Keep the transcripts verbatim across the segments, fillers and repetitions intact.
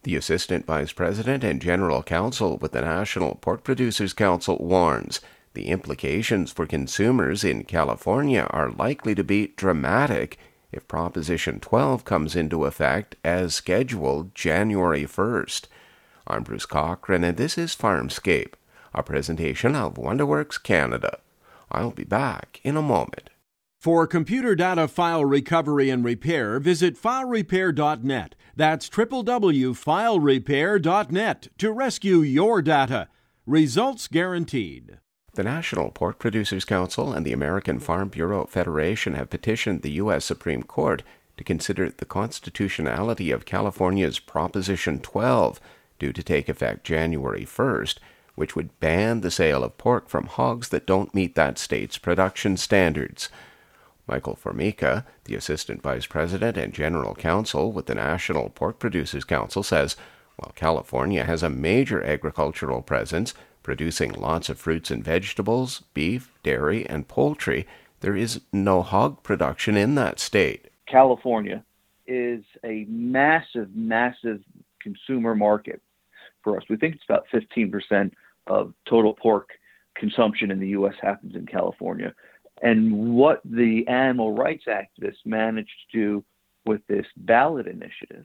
The Assistant Vice President and General Counsel with the National Pork Producers Council warns the implications for consumers in California are likely to be dramatic if Proposition twelve comes into effect as scheduled January first. I'm Bruce Cochran, and this is Farmscape, a presentation of WonderWorks Canada. I'll be back in a moment. For computer data file recovery and repair, visit file repair dot net. That's w w w dot file repair dot net to rescue your data. Results guaranteed. The National Pork Producers Council and the American Farm Bureau Federation have petitioned the U S Supreme Court to consider the constitutionality of California's Proposition twelve, due to take effect January first, which would ban the sale of pork from hogs that don't meet that state's production standards. Michael Formica, the Assistant Vice President and General Counsel with the National Pork Producers Council, says while California has a major agricultural presence, producing lots of fruits and vegetables, beef, dairy, and poultry, there is no hog production in that state. California is a massive, massive consumer market for us. We think it's about fifteen percent of total pork consumption in the U S happens in California. And what the animal rights activists managed to do with this ballot initiative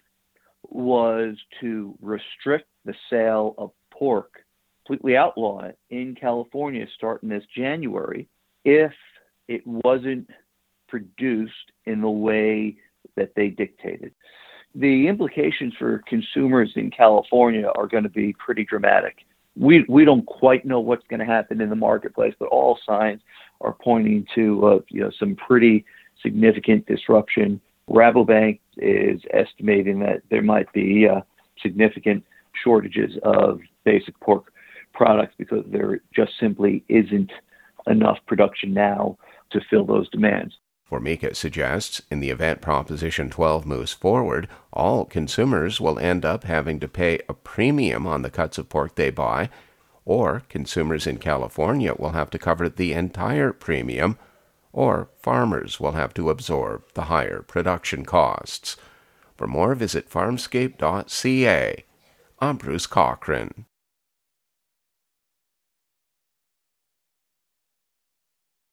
was to restrict the sale of pork, completely outlaw it in California starting this January, if it wasn't produced in the way that they dictated. The implications for consumers in California are going to be pretty dramatic. We we don't quite know what's going to happen in the marketplace, but all signs are pointing to uh, you know some pretty significant disruption. Rabobank is estimating that there might be uh, significant shortages of basic pork products because there just simply isn't enough production now to fill those demands. Formica suggests in the event Proposition twelve moves forward, all consumers will end up having to pay a premium on the cuts of pork they buy, or consumers in California will have to cover the entire premium, or farmers will have to absorb the higher production costs. For more, visit farmscape dot c a. I'm Bruce Cochran.